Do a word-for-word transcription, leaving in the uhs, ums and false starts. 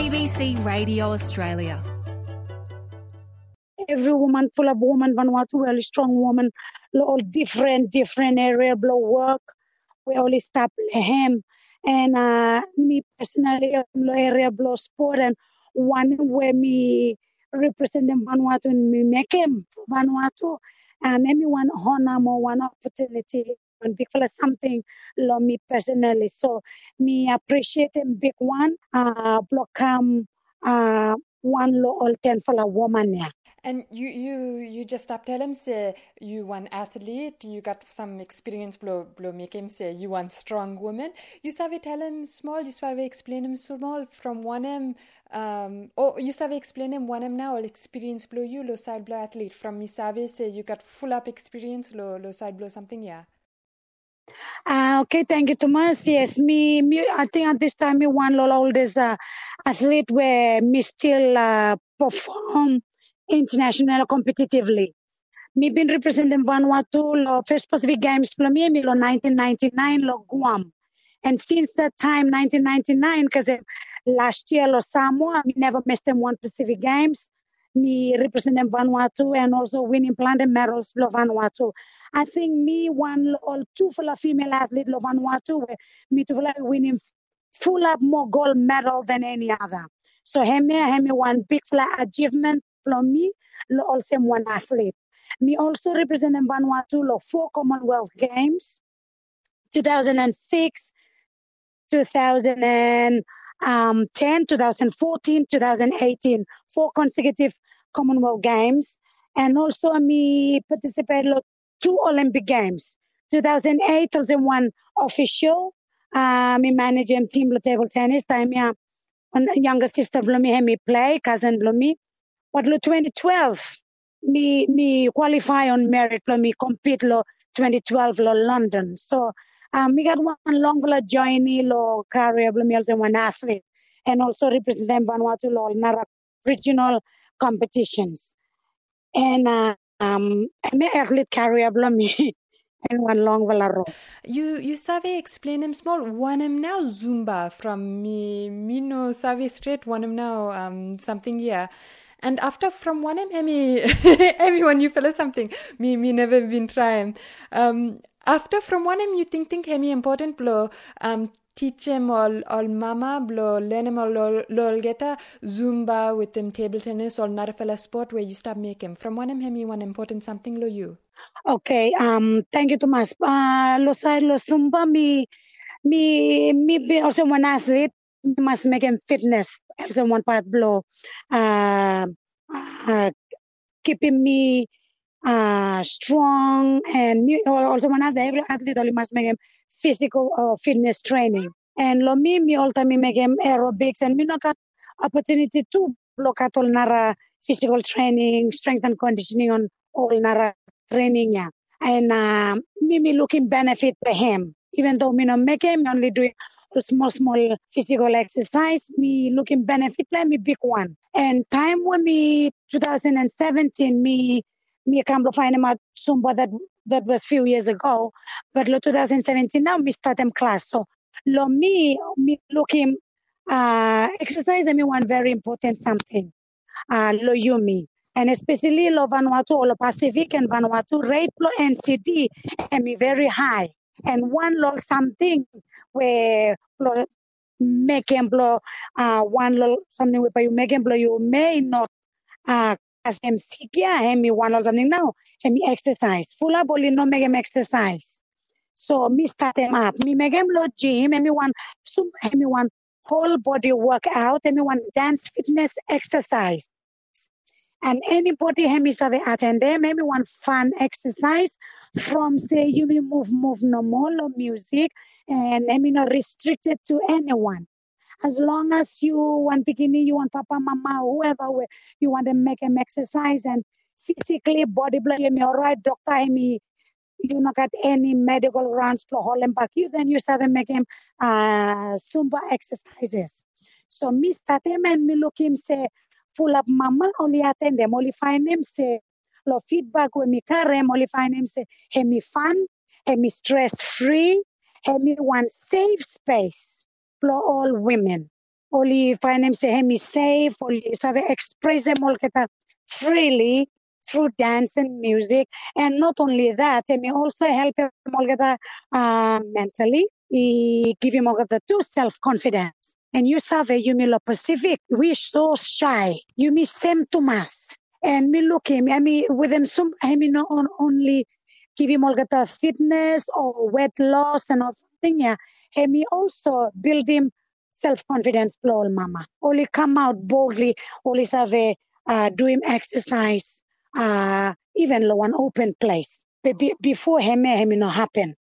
A B C Radio Australia. Every woman, full of woman, Vanuatu, really strong woman, all different, different area, blow work. We only stop him. And uh, me personally, area blow sport, and one where me represent them Vanuatu and me make him Vanuatu, and everyone honor more one opportunity and big fella something love me personally. So me appreciate him big one, uh, block um, uh, one low all ten for a woman, yeah. And you, you, you just stop tell him say you one athlete, you got some experience blow blow make him say you one strong woman. You savvy tell him small, you savvy explain him small from one him um oh you savvy explain him one him now all experience blow you low side blow athlete from me savvy say you got full up experience low low side blow something, yeah. Uh, okay, thank you, Thomas. Yes, me, me I think at this time me one low oldest uh, athlete where me still uh, perform international competitively. Me been representing Vanuatu lo first Pacific Games for me lo nineteen ninety-nine lo Guam. And since that time, nineteen ninety-nine, because last year lo Samoa, me never missed them one Pacific Games. Me representing Vanuatu and also winning plenty medals lo Vanuatu. I think me one or two for a female athlete lo Vanuatu, me two for winning full up more gold medal than any other. So hemi hemi one big flat achievement from me, lo also one athlete. Me also represent Vanuatu lo four Commonwealth Games, two thousand six, two thousand ten, two thousand fourteen, two thousand eighteen, four consecutive Commonwealth Games, and also me participate lo two Olympic Games, two thousand eight, two thousand one official. Uh, me manage him team lo table tennis. Time yeah, one younger sister blow me me play, cousin blow me. But lo twenty twelve, me me qualify on merit lo me compete lo twenty twelve lo London. So um me got one long vela journey lo career lo me also one athlete and also represent Vanuatu lo nara regional competitions. And uh, um me athlete career lo me and one long vela row. You you savvy explain him small one him now Zumba from me me no savvy straight one him now um something yeah. And after from one M, Emmy, everyone you feel something. Me, me never been trying. Um, after from one M, you think think Emmy important blow. Um, teach him all all mama blow learn him all lol geta Zumba with them table tennis or not a fella sport where you start make him from one M, Emmy one important something lo you. Okay. Um. Thank you, Thomas. Uh, lo side lo Zumba me me me be also one athlete. Must make him fitness also one part blow uh, uh keeping me uh strong and me, also one other every athlete only must make him physical uh, fitness training and lo me me all time me make him aerobics and me not got opportunity to look at all nara physical training strength and conditioning on all nara training yeah and uh, me me looking benefit for him even though me not make him me only doing small, small physical exercise, me looking benefit like me big one. And time when me twenty seventeen, me me come to find him at Zumba that that was few years ago. But lo twenty seventeen now me start them class. So lo me me looking uh exercise me one very important something. Uh lo you me. And especially lo Vanuatu or lo Pacific and Vanuatu rate lo N C D and me very high. And one little something where blow, make him blow uh, one little something where you make him blow, you may not uh, as him sick, yeah, him me one little something now, him me exercise. Full up only no make him exercise. So me start him up. Me make him blow gym, him me one, him me one whole body workout, him me one dance fitness exercise. And anybody hemi save attend them, maybe one fun exercise from say you may move, move no more no music and I mean not restricted to anyone. As long as you want bikini, you want papa, mama, whoever you want to make them exercise and physically body blow, you may all right, doctor, I mean you not got any medical grounds to hold them back you, then you start make him uh Zumba exercises. So me start him and me look him say full up mama only attend them only find him say lo feedback when me carry him only find him say hey me fun hey me stress free hey me one safe space for all women Only find him say him is safe. Only sabe express him all kita freely through dance and music. And not only that, him also help him all kita uh, mentally. He give him all kita too self confidence. And you sabe you me lo Pacific. We so shy. You me same to mas. And me look him. I mean with him some. I mean not on, only. Give him all the fitness or weight loss and all something, yeah. And me also build him self-confidence, plural mama. Only come out boldly, only have a, uh, do him exercise, uh, even one open place. Be- before him, him not happen.